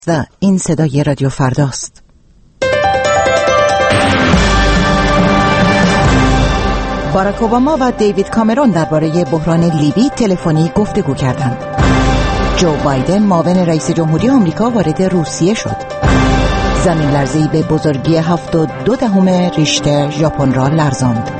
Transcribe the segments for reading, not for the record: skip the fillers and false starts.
این صدای رادیو فرداست. باراک اوباما و دیوید کامرون درباره بحران لیبی تلفنی گفتگو کردند. جو بایدن معاون رئیس جمهوری آمریکا وارد روسیه شد. زمین لرزه‌ای به بزرگی 7.2 ریشتر ژاپن را لرزاند.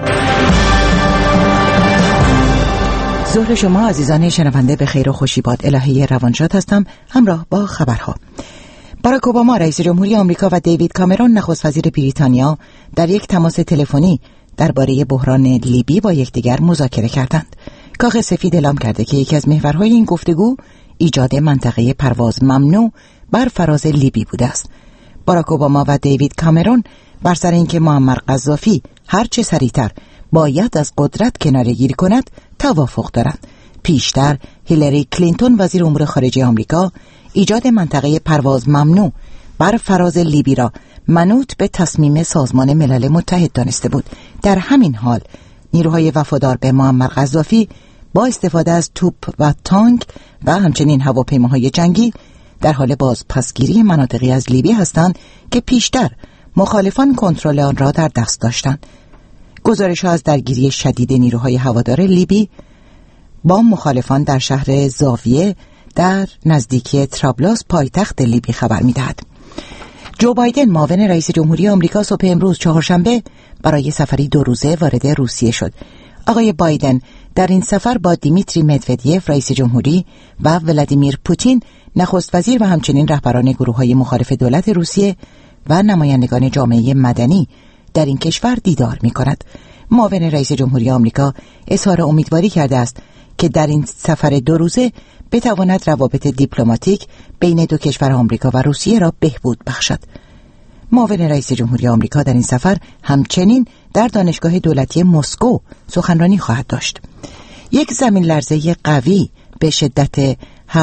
ظهر شما عزیزان شنونده به خیر و خوشی باد. الهه روانشاد هستم همراه با خبرها. باراک اوباما رئیس جمهوری آمریکا و دیوید کامرون نخست وزیر بریتانیا در یک تماس تلفنی درباره بحران لیبی با یکدیگر مذاکره کردند. کاخ سفید اعلام کرده که یکی از محورهای این گفتگو ایجاد منطقه پرواز ممنوع بر فراز لیبی بوده است. باراک اوباما و دیوید کامرون بر سر اینکه معمر قذافی هر چه سریعتر باید از قدرت کناره‌گیری کند توافق دارند. پیشتر هیلاری کلینتون وزیر امور خارجه آمریکا ایجاد منطقه پرواز ممنوع بر فراز لیبی را منوط به تصمیم سازمان ملل متحد دانسته بود. در همین حال نیروهای وفادار به معمر قذافی با استفاده از توپ و تانک و همچنین هواپیماهای جنگی در حال بازپسگیری مناطقی از لیبی هستند که پیشتر مخالفان کنترل آن را در دست داشتند. گزارش‌ها از درگیری شدید نیروهای هوادار لیبی با مخالفان در شهر زاویه در نزدیکی طرابلس پایتخت لیبی خبر می‌دهد. جو بایدن معاون رئیس جمهوری آمریکا صبح امروز چهارشنبه برای سفری 2 روزه وارد روسیه شد. آقای بایدن در این سفر با دیمیتری مدودیف رئیس جمهوری و ولادیمیر پوتین نخست وزیر و همچنین رهبران گروه‌های مخالف دولت روسیه و نمایندگان جامعه مدنی در این کشور دیدار می‌کند. معاون رئیس جمهوری آمریکا اظهار امیدواری کرده است که در این سفر 2 روزه بتواند روابط دیپلماتیک بین دو کشور آمریکا و روسیه را بهبود بخشد. معاون رئیس جمهوری آمریکا در این سفر همچنین در دانشگاه دولتی مسکو سخنرانی خواهد داشت. یک زمین لرزه قوی به شدت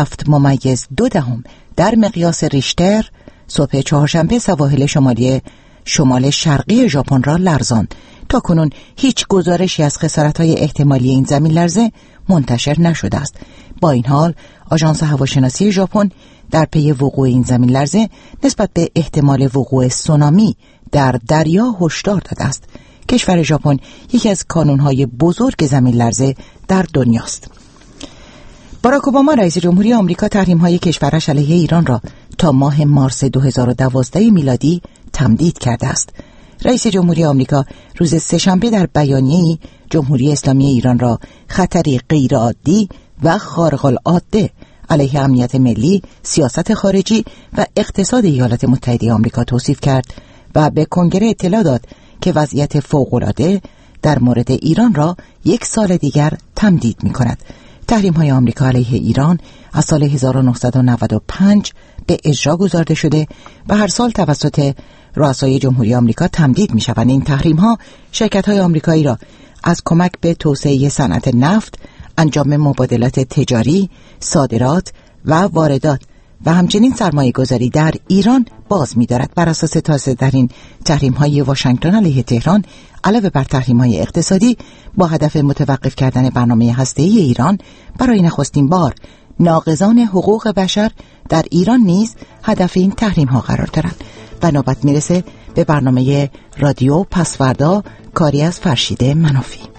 7.2 در مقیاس ریشتر صبح چهارشنبه سواحل شمال شرقی ژاپن را لرزاند. تاکنون هیچ گزارشی از خسارت‌های احتمالی این زمین لرزه منتشر نشده است. با این حال آژانس هواشناسی ژاپن در پی وقوع این زمین لرزه نسبت به احتمال وقوع سونامی در دریا هشدار داده است. کشور ژاپن یکی از کانون‌های بزرگ زمین لرزه در دنیاست. باراک اوباما رئیس جمهوری آمریکا تحریم‌های کشورش علیه ایران را تا ماه مارس 2012 میلادی تمدید کرده است. رئیس جمهوری آمریکا روز سه‌شنبه در بیانیه‌ای جمهوری اسلامی ایران را خطری غیرعادی و خارق العاده علیه امنیت ملی، سیاست خارجی و اقتصاد ایالات متحده آمریکا توصیف کرد و به کنگره اطلاع داد که وضعیت فوق‌العاده در مورد ایران را 1 سال دیگر تمدید می‌کند. تحریم‌های آمریکا علیه ایران از سال 1995 به اجرا گذارده شده و هر سال توسط رؤسای جمهوری آمریکا تمدید می‌شوند. این تحریم‌ها شرکت‌های آمریکایی را از کمک به توسعه صنعت نفت، انجام مبادلات تجاری، صادرات و واردات و همچنین سرمایه‌گذاری در ایران باز می‌دارد. بر اساس تازه‌ترین تحریم‌های واشنگتن علیه تهران علاوه بر تحریم‌های اقتصادی با هدف متوقف کردن برنامه هسته‌ای ایران برای نخستین بار ناقضان حقوق بشر در ایران نیز هدف این تحریم‌ها قرار دارند. و نوبت میرسه به برنامه رادیو پس‌فردا کاری از فرشید منافی.